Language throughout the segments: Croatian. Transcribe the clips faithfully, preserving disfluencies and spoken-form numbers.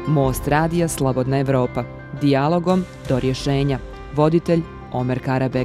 Most radija Slobodna Evropa. Dijalogom do rješenja. Voditelj Omer Karabeg.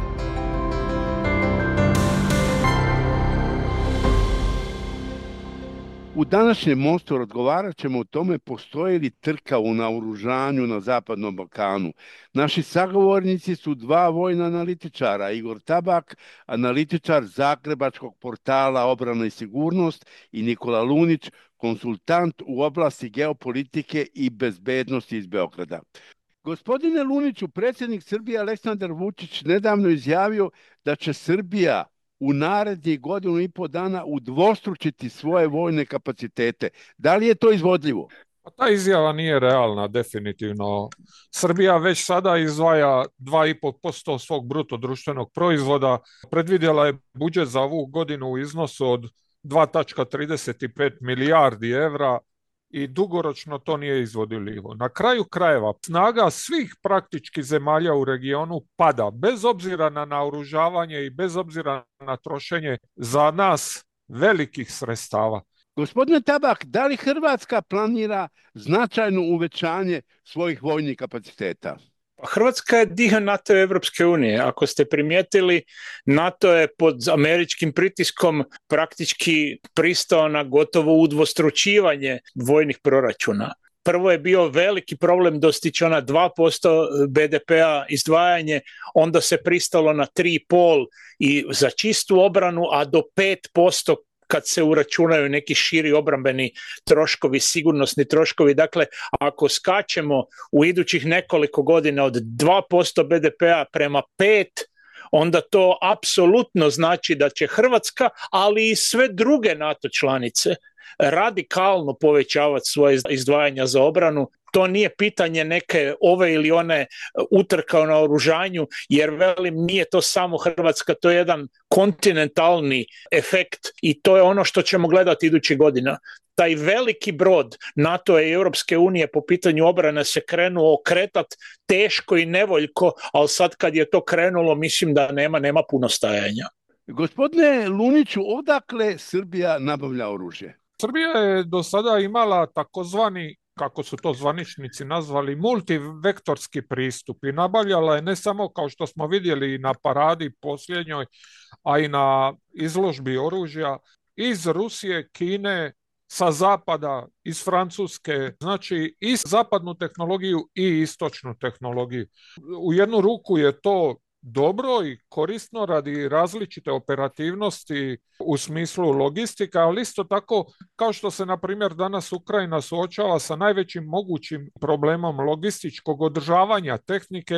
U današnjem Mostu razgovarat ćemo o tome postoji li trka u naoružanju na Zapadnom Balkanu. Naši sagovornici su dva vojna analitičara, Igor Tabak, analitičar zagrebačkog portala Obrana i sigurnost, i Nikola Lunić, konsultant u oblasti geopolitike i bezbednosti iz Beograda. Gospodine Luniću, predsjednik Srbije Aleksandar Vučić nedavno izjavio da će Srbija u narednih godinu i po dana udvostručiti svoje vojne kapacitete. Da li je to izvodljivo? Ta izjava nije realna, definitivno. Srbija već sada izdvaja dva i pol posto svog bruto društvenog proizvoda. Predvidjela je budžet za ovu godinu u iznosu od dva zarez trideset pet milijardi evra i dugoročno to nije izvodljivo. Na kraju krajeva, snaga svih praktički zemalja u regionu pada, bez obzira na naoružavanje i bez obzira na trošenje za nas velikih sredstava. Gospodine Tabak, da li Hrvatska planira značajno uvećanje svojih vojnih kapaciteta? Hrvatska je dio NATO i Evropske unije. Ako ste primijetili, NATO je pod američkim pritiskom praktički pristao na gotovo udvostručivanje vojnih proračuna. Prvo je bio veliki problem dostići ona dva posto be de pea izdvajanje, onda se pristalo na tri i pol i za čistu obranu, a do pet posto kad se uračunaju neki širi obrambeni troškovi, sigurnosni troškovi. Dakle, ako skačemo u idućih nekoliko godina od dva posto be de pea prema pet, onda to apsolutno znači da će Hrvatska, ali i sve druge NATO članice radikalno povećavati svoje izdvajanja za obranu. To nije pitanje neke ove ili one utrka o naoružanju, jer velim, nije to samo Hrvatska, to je jedan kontinentalni efekt i to je ono što ćemo gledati idućih godina. Taj veliki brod NATO i Europske unije po pitanju obrane se krenuo okretat teško i nevoljko, ali sad kad je to krenulo, mislim da nema, nema puno stajanja. Gospodine Luniću, odakle Srbija nabavlja oružje? Srbija je do sada imala takozvani, kako su to zvaničnici nazvali, multivektorski pristup i nabavljala je ne samo, kao što smo vidjeli na paradi posljednjoj, a i na izložbi oružja iz Rusije, Kine, sa zapada, iz Francuske, znači i zapadnu tehnologiju i istočnu tehnologiju. U jednu ruku je to dobro i korisno radi različite operativnosti u smislu logistika, ali isto tako kao što se na primjer danas Ukrajina suočava sa najvećim mogućim problemom logističkog održavanja tehnike,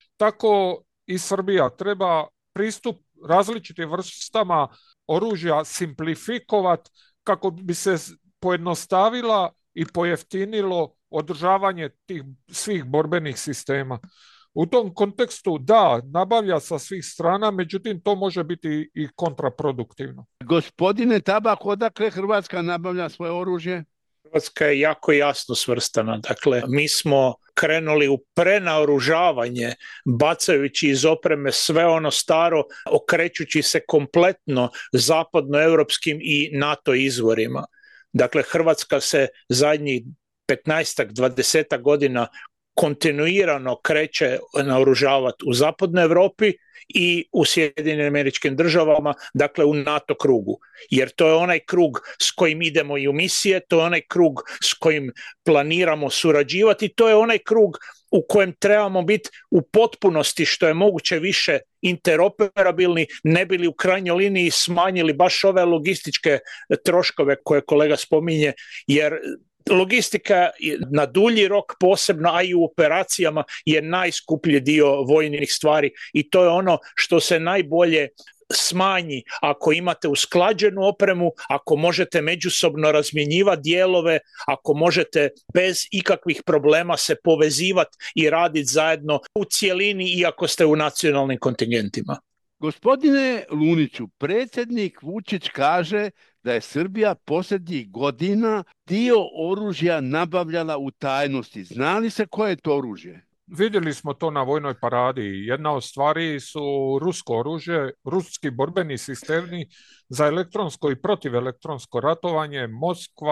tako i Srbija treba pristup različitim vrstama oružja simplifikovati kako bi se pojednostavila i pojeftinilo održavanje tih svih borbenih sistema. U tom kontekstu da, nabavlja sa svih strana, međutim to može biti i kontraproduktivno. Gospodine Tabak, odakle Hrvatska nabavlja svoje oružje? Hrvatska je jako jasno svrstana. Dakle, mi smo krenuli u prenaoružavanje, bacajući iz opreme sve ono staro, okrećući se kompletno zapadnoevropskim i NATO izvorima. Dakle, Hrvatska se zadnjih petnaestak dvadeset godina kontinuirano kreće naoružavati u zapadnoj Europi i u Sjedinjenim Američkim Državama, dakle u NATO krugu. Jer to je onaj krug s kojim idemo i u misije, to je onaj krug s kojim planiramo surađivati, to je onaj krug u kojem trebamo biti u potpunosti što je moguće više interoperabilni, ne bili u krajnjoj liniji smanjili baš ove logističke troškove koje kolega spominje, jer logistika na dulji rok posebno, a i u operacijama je najskuplji dio vojnih stvari i to je ono što se najbolje smanji ako imate usklađenu opremu, ako možete međusobno razmjenjivati dijelove, ako možete bez ikakvih problema se povezivati i raditi zajedno u cjelini iako ste u nacionalnim kontingentima. Gospodine Luniću, predsjednik Vučić kaže da je Srbija posljednjih godina dio oružja nabavljala u tajnosti. Zna li se koje je to oružje? Vidjeli smo to na vojnoj paradi. Jedna od stvari su rusko oružje, ruski borbeni sistemi za elektronsko i protivelektronsko ratovanje, Moskva,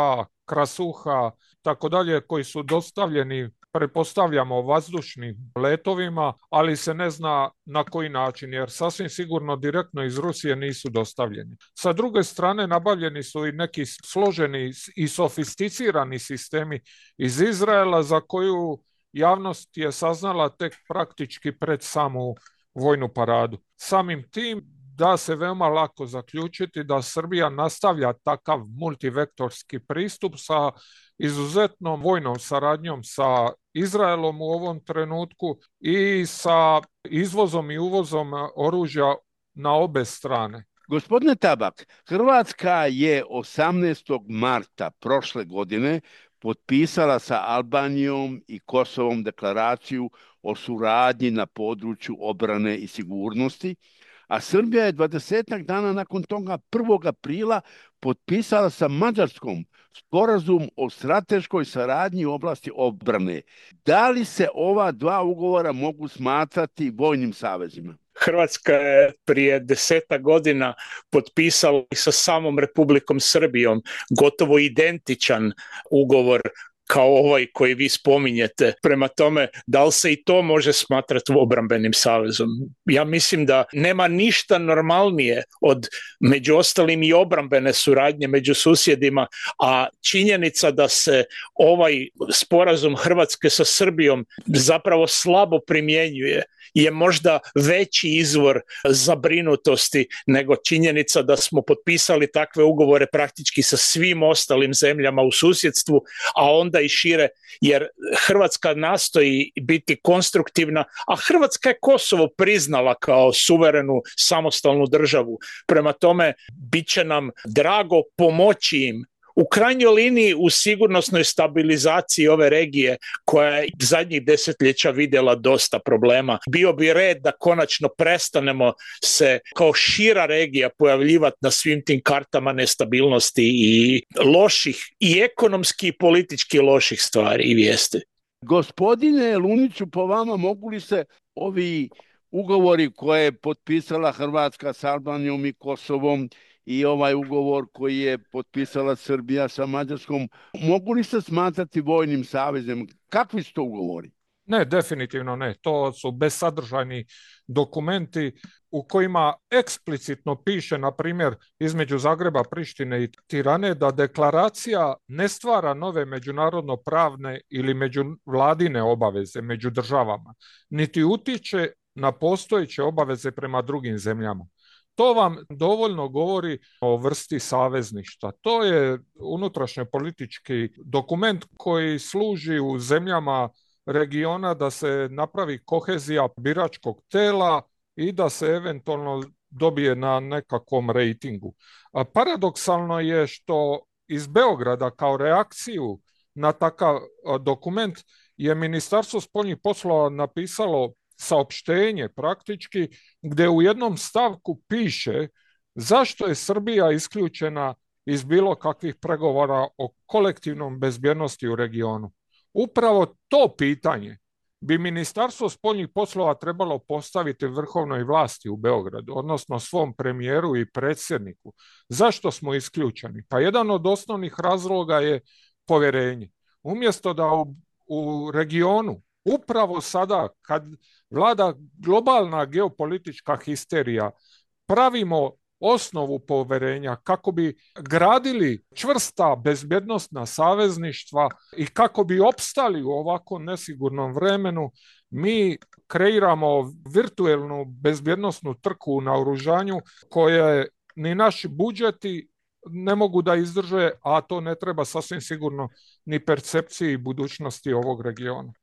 krasuha, tako dalje, koji su dostavljeni, pretpostavljamo, vazdušnim letovima, ali se ne zna na koji način, jer sasvim sigurno direktno iz Rusije nisu dostavljeni. Sa druge strane, nabavljeni su i neki složeni i sofisticirani sistemi iz Izraela za koju javnost je saznala tek praktički pred samu vojnu paradu. Samim tim da se veoma lako zaključiti da Srbija nastavlja takav multivektorski pristup sa izuzetnom vojnom saradnjom sa Izraelom u ovom trenutku i sa izvozom i uvozom oružja na obe strane. Gospodine Tabak, Hrvatska je osamnaestog marta prošle godine potpisala sa Albanijom i Kosovom deklaraciju o suradnji na području obrane i sigurnosti, a Srbija je dvadesetak dana nakon toga prvog aprila potpisala sa Mađarskom sporazum o strateškoj saradnji u oblasti obrane. Da li se ova dva ugovora mogu smatrati vojnim savezima? Hrvatska je prije desetak godina potpisala sa samom Republikom Srbijom gotovo identičan ugovor kao ovaj koji vi spominjete. Prema tome, da li se i to može smatrati obrambenim savezom? Ja mislim da nema ništa normalnije od, među ostalim, i obrambene suradnje među susjedima, a činjenica da se ovaj sporazum Hrvatske sa Srbijom zapravo slabo primjenjuje je možda veći izvor zabrinutosti nego činjenica da smo potpisali takve ugovore praktički sa svim ostalim zemljama u susjedstvu, a onda i šire, jer Hrvatska nastoji biti konstruktivna, a Hrvatska je Kosovo priznala kao suverenu samostalnu državu. Prema tome, bit će nam drago pomoći im u krajnjoj liniji u sigurnosnoj stabilizaciji ove regije koja je zadnjih desetljeća vidjela dosta problema. Bio bi red da konačno prestanemo se kao šira regija pojavljivati na svim tim kartama nestabilnosti i loših i ekonomski i politički loših stvari i vijesti. Gospodine Luniću, po vama mogu li se ovi ugovori koje je potpisala Hrvatska s Albanijom i Kosovom i ovaj ugovor koji je potpisala Srbija sa Mađarskom, mogu li se smatrati vojnim savezem? Kakvi su to ugovori? Ne, definitivno ne. To su besadržajni dokumenti u kojima eksplicitno piše, na primjer, između Zagreba, Prištine i Tirane, da deklaracija ne stvara nove međunarodno pravne ili međuvladine obaveze među državama, niti utiče na postojeće obaveze prema drugim zemljama. To vam dovoljno govori o vrsti savezništva. To je unutrašnjo politički dokument koji služi u zemljama regiona da se napravi kohezija biračkog tela i da se eventualno dobije na nekakvom rejtingu. A paradoksalno je što iz Beograda kao reakciju na takav dokument je Ministarstvo spoljnih poslova napisalo saopštenje praktički gdje u jednom stavku piše zašto je Srbija isključena iz bilo kakvih pregovora o kolektivnom bezbjednosti u regionu. Upravo to pitanje bi Ministarstvo spoljnih poslova trebalo postaviti vrhovnoj vlasti u Beogradu, odnosno svom premijeru i predsjedniku. Zašto smo isključeni? Pa jedan od osnovnih razloga je povjerenje. Umjesto da u, u regionu upravo sada kad vlada globalna geopolitička histerija, pravimo osnovu povjerenja kako bi gradili čvrsta bezbjednosna savezništva i kako bi opstali u ovako nesigurnom vremenu, mi kreiramo virtuelnu bezbjednosnu trku u naoružanju koje ni naši budžeti ne mogu da izdrže, a to ne treba sasvim sigurno ni percepciji budućnosti ovog regiona.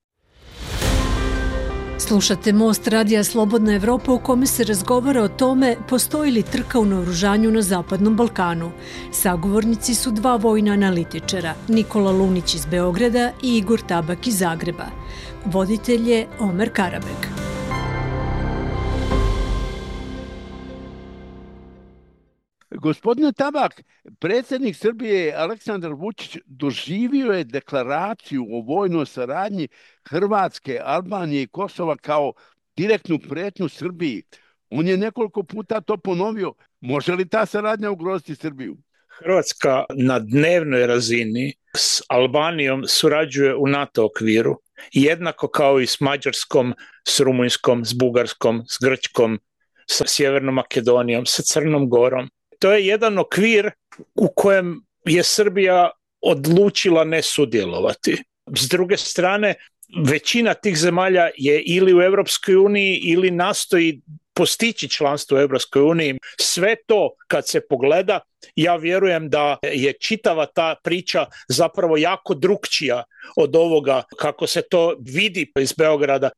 Slušate Most radija Slobodna Evropa u kome se razgovara o tome postoji li trka u naoružanju na Zapadnom Balkanu. Sagovornici su dva vojna analitičara, Nikola Lunić iz Beograda i Igor Tabak iz Zagreba. Voditelj je Omer Karabek. Gospodine Tabak, predsjednik Srbije Aleksandar Vučić doživio je deklaraciju o vojnoj saradnji Hrvatske, Albanije i Kosova kao direktnu prijetnju Srbiji. On je nekoliko puta to ponovio. Može li ta saradnja ugroziti Srbiju? Hrvatska na dnevnoj razini s Albanijom surađuje u NATO okviru, jednako kao i s Mađarskom, s Rumunjskom, s Bugarskom, s Grčkom, sa Sjevernom Makedonijom, sa Crnom Gorom. To je jedan okvir u kojem je Srbija odlučila ne sudjelovati. S druge strane, većina tih zemalja je ili u Europskoj uniji ili nastoji postići članstvo u Europskoj uniji. Sve to kad se pogleda, ja vjerujem da je čitava ta priča zapravo jako drukčija od ovoga kako se to vidi iz Beograda.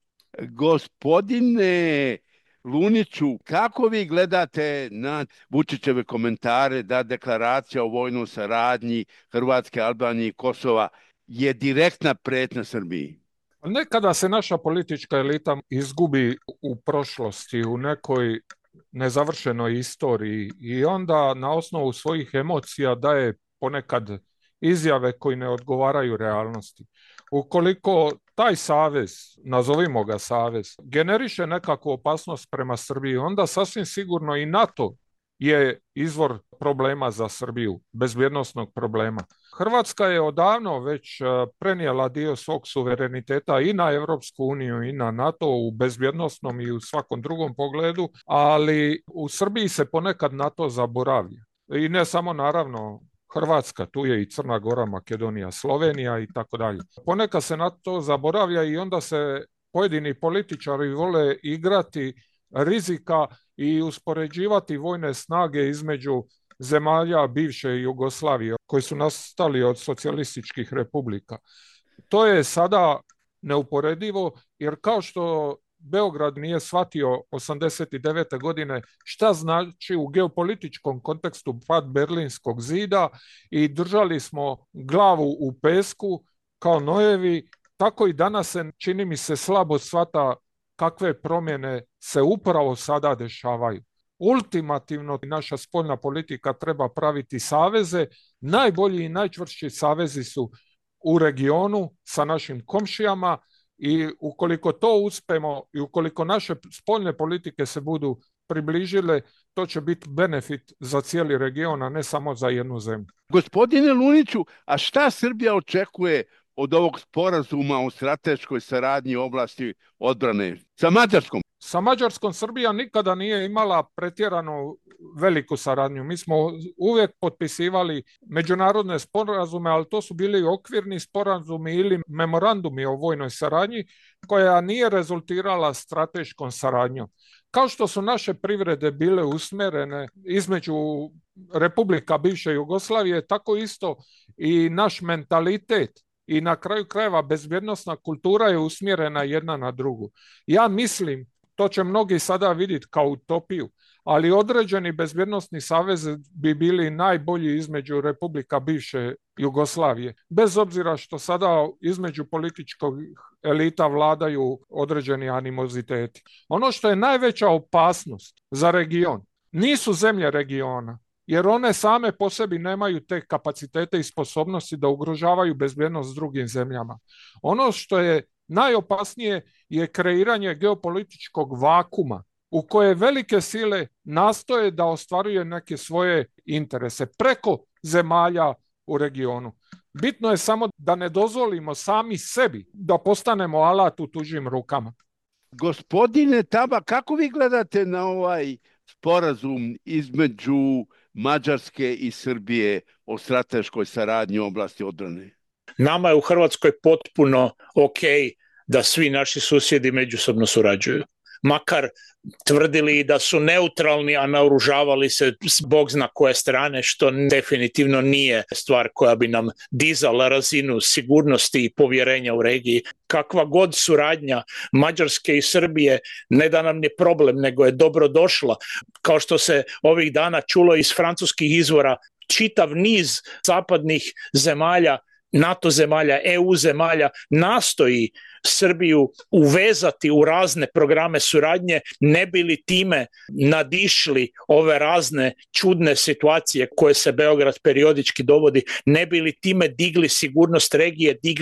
Gospodine Luniću, kako vi gledate na Vučićeve komentare da deklaracija o vojnoj saradnji Hrvatske, Albanije i Kosova je direktna pretnja Srbiji? Nekada se naša politička elita izgubi u prošlosti, u nekoj nezavršenoj istoriji i onda na osnovu svojih emocija daje ponekad izjave koji ne odgovaraju realnosti. Ukoliko taj savez, nazovimo ga savez, generiše nekakvu opasnost prema Srbiji, onda sasvim sigurno i NATO je izvor problema za Srbiju, bezbjednosnog problema. Hrvatska je odavno već prenijela dio svog suvereniteta i na Europsku uniju i na NATO u bezbjednosnom i u svakom drugom pogledu, ali u Srbiji se ponekad NATO zaboravlja. I ne samo naravno Hrvatska, tu je i Crna Gora, Makedonija, Slovenija i tako dalje. Ponekad se na to zaboravlja i onda se pojedini političari vole igrati rizika i uspoređivati vojne snage između zemalja bivše Jugoslavije koji su nastali od socijalističkih republika. To je sada neuporedivo jer kao što Beograd nije shvatio osamdeset devete godine šta znači u geopolitičkom kontekstu pad Berlinskog zida i držali smo glavu u pesku kao nojevi, tako i danas se čini mi se slabo shvata kakve promjene se upravo sada dešavaju. Ultimativno naša spoljna politika treba praviti saveze. Najbolji i najčvršći savezi su u regionu sa našim komšijama i ukoliko to uspemo i ukoliko naše spoljne politike se budu približile, to će biti benefit za cijeli region, a ne samo za jednu zemlju. Gospodine Luniću, a šta Srbija očekuje od ovog sporazuma o strateškoj saradnji u oblasti odbrane sa Mađarskom? Sa Mađarskom Srbija nikada nije imala pretjerano veliku saradnju. Mi smo uvijek potpisivali međunarodne sporazume, ali to su bili okvirni sporazumi ili memorandumi o vojnoj saradnji koja nije rezultirala strateškom saradnjom. Kao što su naše privrede bile usmjerene između republika bivše Jugoslavije, tako isto i naš mentalitet i na kraju krajeva bezbjednosna kultura je usmjerena jedna na drugu. Ja mislim, to će mnogi sada vidjeti kao utopiju, ali određeni bezbjednosni savezi bi bili najbolji između republika bivše Jugoslavije, bez obzira što sada između političkog elita vladaju određeni animoziteti. Ono što je najveća opasnost za region nisu zemlje regiona, jer one same po sebi nemaju te kapacitete i sposobnosti da ugrožavaju bezbjednost drugim zemljama. Ono što je najopasnije je kreiranje geopolitičkog vakuma u koje velike sile nastoje da ostvaruje neke svoje interese preko zemalja u regionu. Bitno je samo da ne dozvolimo sami sebi da postanemo alat u tuđim rukama. Gospodine Taba, kako vi gledate na ovaj sporazum između Mađarske i Srbije o strateškoj saradnji u oblasti odbrane? Nama je u Hrvatskoj potpuno ok da svi naši susjedi međusobno surađuju. Makar tvrdili da su neutralni, a naoružavali se s bog zna koje strane, što definitivno nije stvar koja bi nam dizala razinu sigurnosti i povjerenja u regiji. Kakva god suradnja Mađarske i Srbije, ne da nam je problem, nego je dobro došla. Kao što se ovih dana čulo iz francuskih izvora, čitav niz zapadnih zemalja, NATO zemalja, E U zemalja nastoji Srbiju uvezati u razne programe suradnje, ne bi li time nadišli ove razne čudne situacije koje se Beograd periodički dovodi, ne bi li time digli sigurnost regije, digli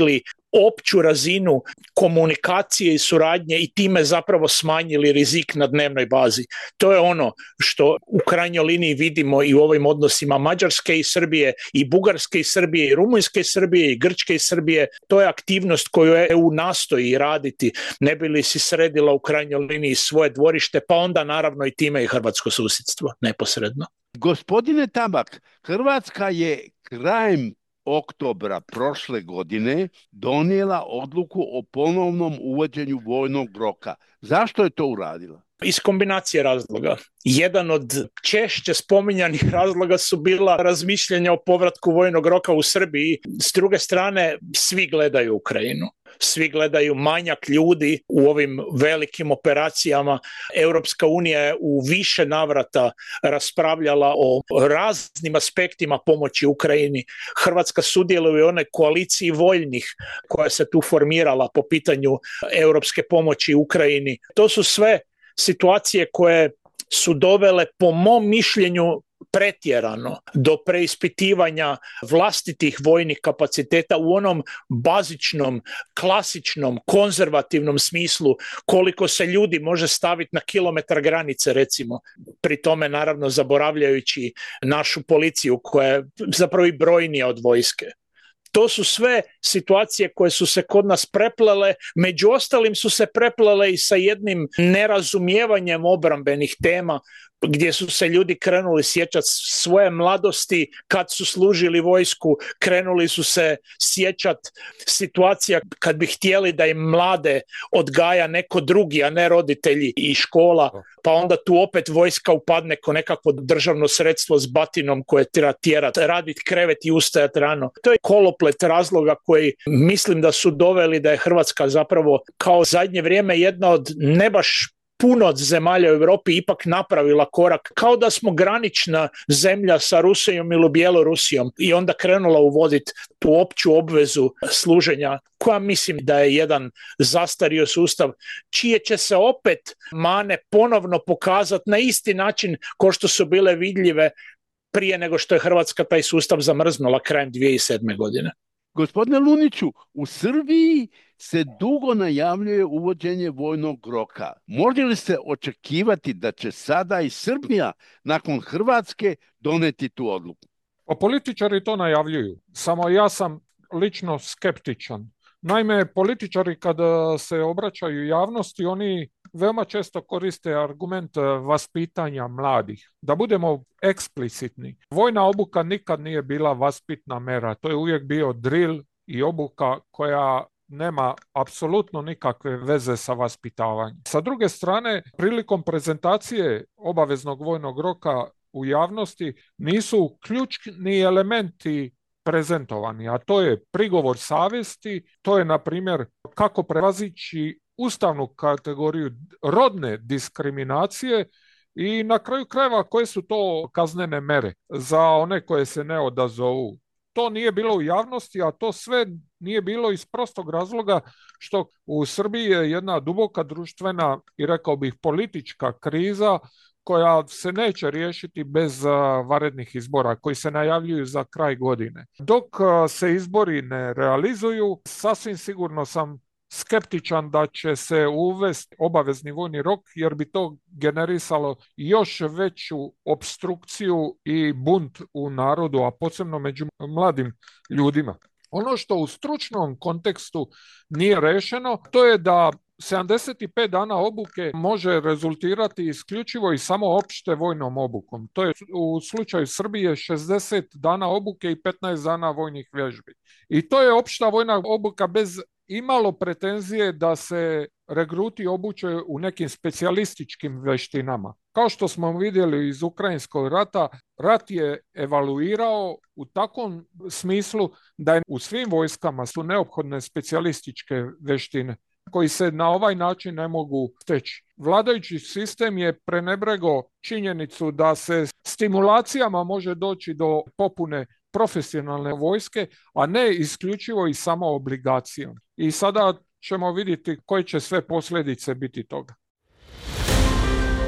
opću razinu komunikacije i suradnje i time zapravo smanjili rizik na dnevnoj bazi. To je ono što u krajnjoj liniji vidimo i u ovim odnosima Mađarske i Srbije, i Bugarske i Srbije, i Rumunjske i Srbije, i Grčke i Srbije. To je aktivnost koju E U nastoji raditi, ne bi li si sredila u krajnjoj liniji svoje dvorište, pa onda naravno i time i hrvatsko susjedstvo neposredno. Gospodine Tabak, Hrvatska je krajem oktobra prošle godine donijela odluku o ponovnom uvođenju vojnog roka. Zašto je to uradila? Iz kombinacije razloga. Jedan od češće spominjanih razloga su bila razmišljanja o povratku vojnog roka u Srbiji. S druge strane, svi gledaju Ukrajinu. Svi gledaju manjak ljudi u ovim velikim operacijama. Europska unija je u više navrata raspravljala o raznim aspektima pomoći Ukrajini. Hrvatska sudjeluje u onoj koaliciji voljnih koja se tu formirala po pitanju europske pomoći Ukrajini. To su sve situacije koje su dovele, po mom mišljenju, pretjerano do preispitivanja vlastitih vojnih kapaciteta u onom bazičnom, klasičnom, konzervativnom smislu, koliko se ljudi može staviti na kilometar granice, recimo, pri tome naravno zaboravljajući našu policiju koja je zapravo i brojnija od vojske. To su sve situacije koje su se kod nas preplele, među ostalim su se preplele i sa jednim nerazumijevanjem obrambenih tema, gdje su se ljudi krenuli sjećati svoje mladosti kad su služili vojsku, krenuli su se sjećati situacija kad bi htjeli da im mlade odgaja neko drugi, a ne roditelji i škola, pa onda tu opet vojska upadne ko nekakvo državno sredstvo s batinom koje treba tjerati, raditi krevet i ustajati rano. To je koloplet razloga koji mislim da su doveli da je Hrvatska zapravo kao zadnje vrijeme jedna od ne baš puno od zemalja u Europi ipak napravila korak, kao da smo granična zemlja sa Rusijom ili Bjelorusijom i onda krenula uvoditi tu opću obvezu služenja, koja mislim da je jedan zastario sustav, čije će se opet mane ponovno pokazati na isti način kao što su bile vidljive prije nego što je Hrvatska taj sustav zamrznula krajem dvije tisuće sedme. godine. Gospodine Luniću, u Srbiji se dugo najavljuje uvođenje vojnog roka. Može li se očekivati da će sada i Srbija nakon Hrvatske doneti tu odluku? Pa političari to najavljuju, samo ja sam lično skeptičan. Naime, političari kada se obraćaju javnosti, oni veoma često koriste argument vaspitanja mladih. Da budemo eksplicitni, vojna obuka nikad nije bila vaspitna mera, to je uvijek bio drill i obuka koja nema apsolutno nikakve veze sa vaspitavanjem. Sa druge strane, prilikom prezentacije obaveznog vojnog roka u javnosti nisu ključni elementi prezentovani, a to je prigovor savjesti, to je na primjer kako prevazići ustavnu kategoriju rodne diskriminacije i na kraju krajeva koje su to kaznene mere za one koje se ne odazovu. To nije bilo u javnosti, a to sve nije bilo iz prostog razloga što u Srbiji je jedna duboka društvena i rekao bih politička kriza koja se neće riješiti bez vanrednih izbora koji se najavljuju za kraj godine. Dok se izbori ne realizuju, sasvim sigurno sam skeptičan da će se uvesti obavezni vojni rok jer bi to generisalo još veću opstrukciju i bunt u narodu, a posebno među mladim ljudima. Ono što u stručnom kontekstu nije rešeno, to je da sedamdeset pet dana obuke može rezultirati isključivo i samo opšte vojnom obukom. To je u slučaju Srbije šezdeset dana obuke i petnaest dana vojnih vježbi. I to je opšta vojna obuka bez imalo pretenzije da se regruti obuče u nekim specijalističkim veštinama. Kao što smo vidjeli iz Ukrajinskog rata, rat je evaluirao u takvom smislu da je u svim vojskama su neophodne specijalističke veštine koji se na ovaj način ne mogu steći. Vladajući sistem je prenebregao činjenicu da se stimulacijama može doći do popune profesionalne vojske, a ne isključivo i samo obligacijom. I sada ćemo vidjeti koje će sve posljedice biti toga.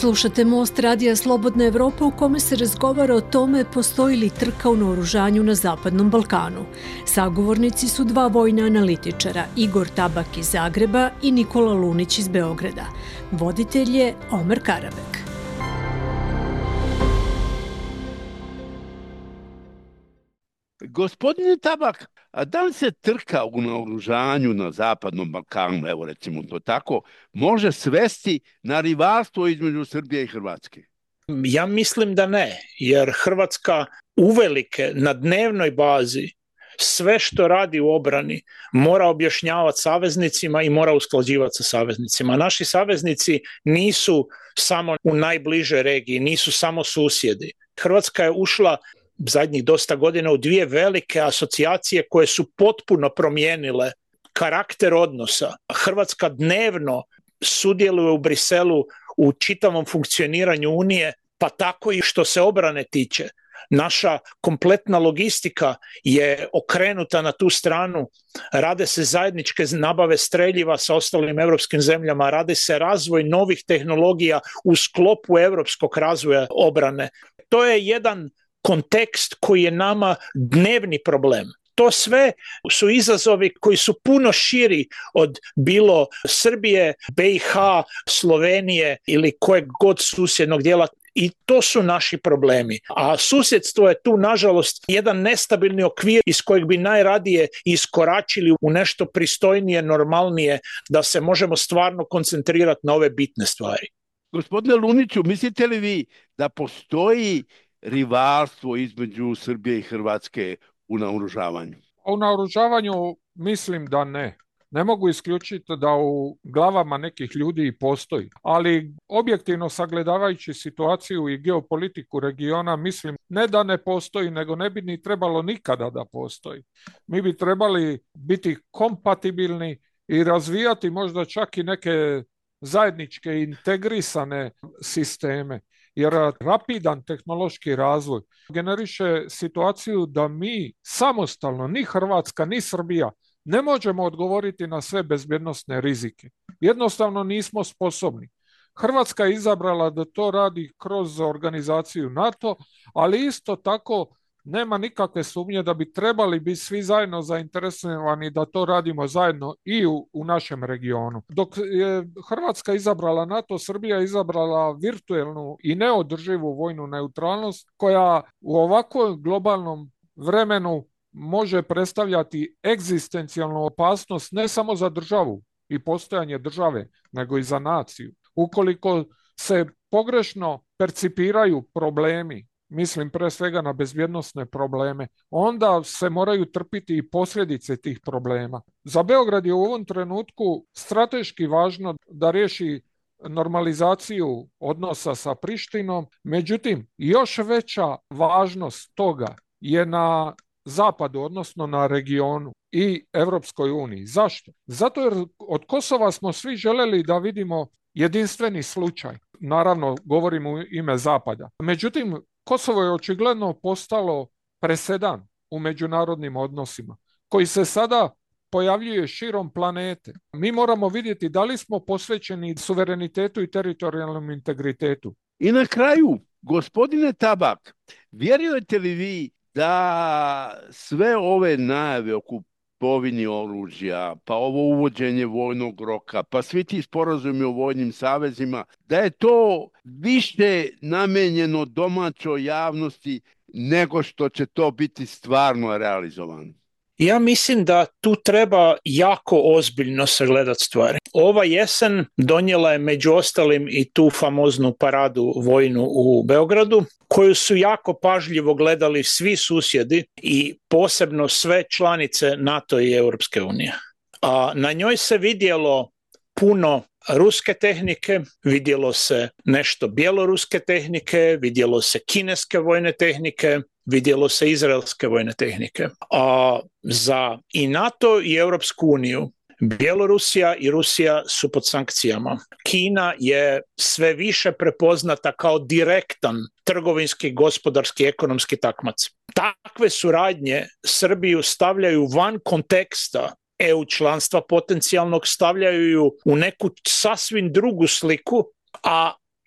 Slušate Most radija Slobodna Evropa u kome se razgovara o tome postoji li trka u naoružanju na Zapadnom Balkanu. Sagovornici su dva vojna analitičara, Igor Tabak iz Zagreba i Nikola Lunić iz Beograda. Voditelj je Omer Karabek. Gospodine Tabak, a da li se trka u naoružanju na Zapadnom Balkanu, evo recimo to tako, može svesti na rivalstvo između Srbije i Hrvatske? Ja mislim da ne, jer Hrvatska uvelike na dnevnoj bazi sve što radi u obrani mora objašnjavati saveznicima i mora usklađivati sa saveznicima. Naši saveznici nisu samo u najbližoj regiji, nisu samo susjedi. Hrvatska je ušla zadnjih dosta godina u dvije velike asocijacije koje su potpuno promijenile karakter odnosa. Hrvatska dnevno sudjeluje u Briselu u čitavom funkcioniranju Unije, pa tako i što se obrane tiče. Naša kompletna logistika je okrenuta na tu stranu, rade se zajedničke nabave streljiva sa ostalim europskim zemljama, rade se razvoj novih tehnologija u sklopu europskog razvoja obrane. To je jedan kontekst koji je nama dnevni problem. To sve su izazovi koji su puno širi od bilo Srbije, B i H, Slovenije ili kojeg god susjednog dijela. I to su naši problemi. A susjedstvo je tu, nažalost, jedan nestabilni okvir iz kojeg bi najradije iskoračili u nešto pristojnije, normalnije, da se možemo stvarno koncentrirati na ove bitne stvari. Gospodine Luniću, mislite li vi da postoji rivalstvo između Srbije i Hrvatske u naoružavanju? U naoružavanju mislim da ne. Ne mogu isključiti da u glavama nekih ljudi i postoji, ali objektivno sagledavajući situaciju i geopolitiku regiona, mislim ne da ne postoji, nego ne bi ni trebalo nikada da postoji. Mi bi trebali biti kompatibilni i razvijati možda čak i neke zajedničke integrisane sisteme. Jer rapidan tehnološki razvoj generiše situaciju da mi samostalno, ni Hrvatska, ni Srbija, ne možemo odgovoriti na sve bezbjednosne rizike. Jednostavno nismo sposobni. Hrvatska je izabrala da to radi kroz organizaciju NATO, ali isto tako nema nikakve sumnje da bi trebali biti svi zajedno zainteresovani da to radimo zajedno i u, u našem regionu. Dok je Hrvatska izabrala NATO, Srbija je izabrala virtuelnu i neodrživu vojnu neutralnost koja u ovakvom globalnom vremenu može predstavljati egzistencijalnu opasnost ne samo za državu i postojanje države, nego i za naciju. Ukoliko se pogrešno percipiraju problemi, mislim pre svega na bezbjednosne probleme, onda se moraju trpiti i posljedice tih problema. Za Beograd je u ovom trenutku strateški važno da riješi normalizaciju odnosa sa Prištinom, međutim još veća važnost toga je na zapadu, odnosno na regionu i Europskoj uniji. Zašto? Zato jer od Kosova smo svi željeli da vidimo jedinstveni slučaj. Naravno, govorim u ime zapada. Međutim, Kosovo je očigledno postalo presedan u međunarodnim odnosima, koji se sada pojavljuje širom planete. Mi moramo vidjeti da li smo posvećeni suverenitetu i teritorijalnom integritetu. I na kraju, gospodine Tabak, vjerujete li vi da sve ove najave o kupovini oružja, pa ovo uvođenje vojnog roka, pa svi ti sporazumi o vojnim savezima, da je to više namenjeno domaćoj javnosti nego što će to biti stvarno realizovano? Ja mislim da tu treba jako ozbiljno sagledati stvari. Ova jesen donijela je među ostalim i tu famoznu paradu vojnu u Beogradu, koju su jako pažljivo gledali svi susjedi i posebno sve članice NATO i Europske unije. A na njoj se vidjelo puno ruske tehnike, vidjelo se nešto bjeloruske tehnike, vidjelo se kineske vojne tehnike, vidjelo se izraelske vojne tehnike. A za i NATO i Europsku uniju Bjelorusija i Rusija su pod sankcijama. Kina je sve više prepoznata kao direktan trgovinski, gospodarski, ekonomski takmac. Takve suradnje Srbiju stavljaju van konteksta E U članstva potencijalnog, stavljaju ju u neku sasvim drugu sliku, a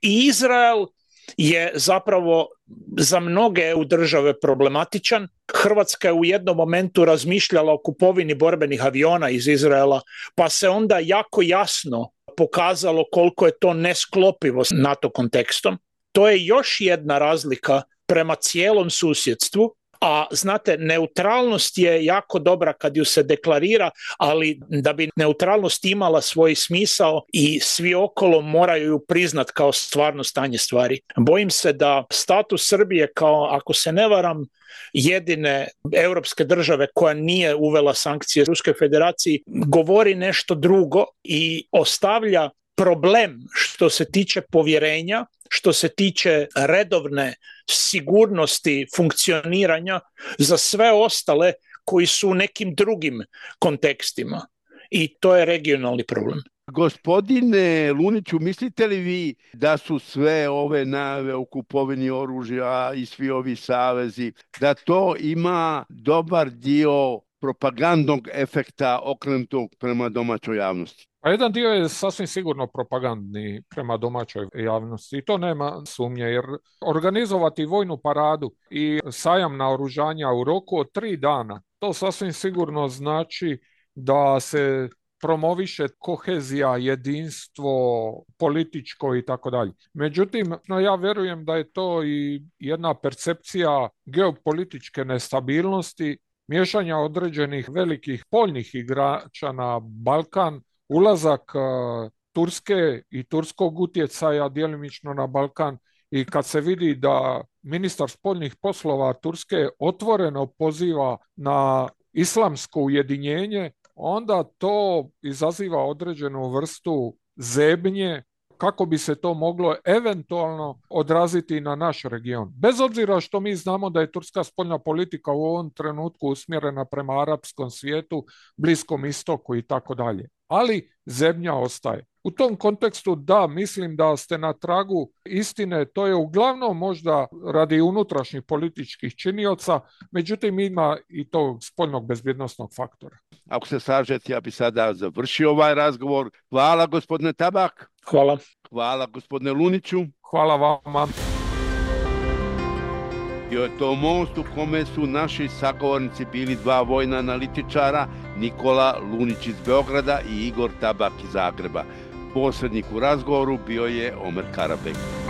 I Izrael je zapravo za mnoge E U države problematičan. Hrvatska je u jednom momentu razmišljala o kupovini borbenih aviona iz Izraela, pa se onda jako jasno pokazalo koliko je to nesklopivo s NATO kontekstom. To je još jedna razlika prema cijelom susjedstvu. A znate, neutralnost je jako dobra kad ju se deklarira, ali da bi neutralnost imala svoj smisao i svi okolo moraju ju priznat kao stvarno stanje stvari. Bojim se da status Srbije kao, ako se ne varam, jedine europske države koja nije uvela sankcije Ruskoj federaciji, govori nešto drugo i ostavlja problem što se tiče povjerenja, što se tiče redovne sigurnosti funkcioniranja za sve ostale koji su u nekim drugim kontekstima. I to je regionalni problem. Gospodine Luniću, mislite li vi da su sve ove najave o kupovini oružja i svi ovi savezi, da to ima dobar dio propagandnog efekta okrenutog prema domaćoj javnosti? A jedan dio je sasvim sigurno propagandni prema domaćoj javnosti i to nema sumnje, jer organizovati vojnu paradu i sajam naoružanja u roku od tri dana, to sasvim sigurno znači da se promoviše kohezija, jedinstvo, političko i tako dalje. Međutim, no ja vjerujem da je to i jedna percepcija geopolitičke nestabilnosti, miješanja određenih velikih poljnih igrača na Balkan, ulazak uh, Turske i turskog utjecaja djelimično na Balkan, i kad se vidi da ministar spoljnih poslova Turske otvoreno poziva na islamsko ujedinjenje, onda to izaziva određenu vrstu zebnje kako bi se to moglo eventualno odraziti na naš region. Bez obzira što mi znamo da je turska spoljna politika u ovom trenutku usmjerena prema arapskom svijetu, Bliskom istoku i tako dalje. Ali zebnja ostaje. U tom kontekstu da, mislim da ste na tragu istine, to je uglavnom možda radi unutrašnjih političkih činioca, međutim ima i tog spoljnog bezbjednosnog faktora. Ako se slažete, ja bi sada završio ovaj razgovor. Hvala gospodine Tabak. Hvala. Hvala gospodine Luniću. Hvala vama. Bio je to most u kome su naši sagovornici bili dva vojna analitičara, Nikola Lunić iz Beograda i Igor Tabak iz Zagreba. Posrednik u razgovoru bio je Omer Karabek.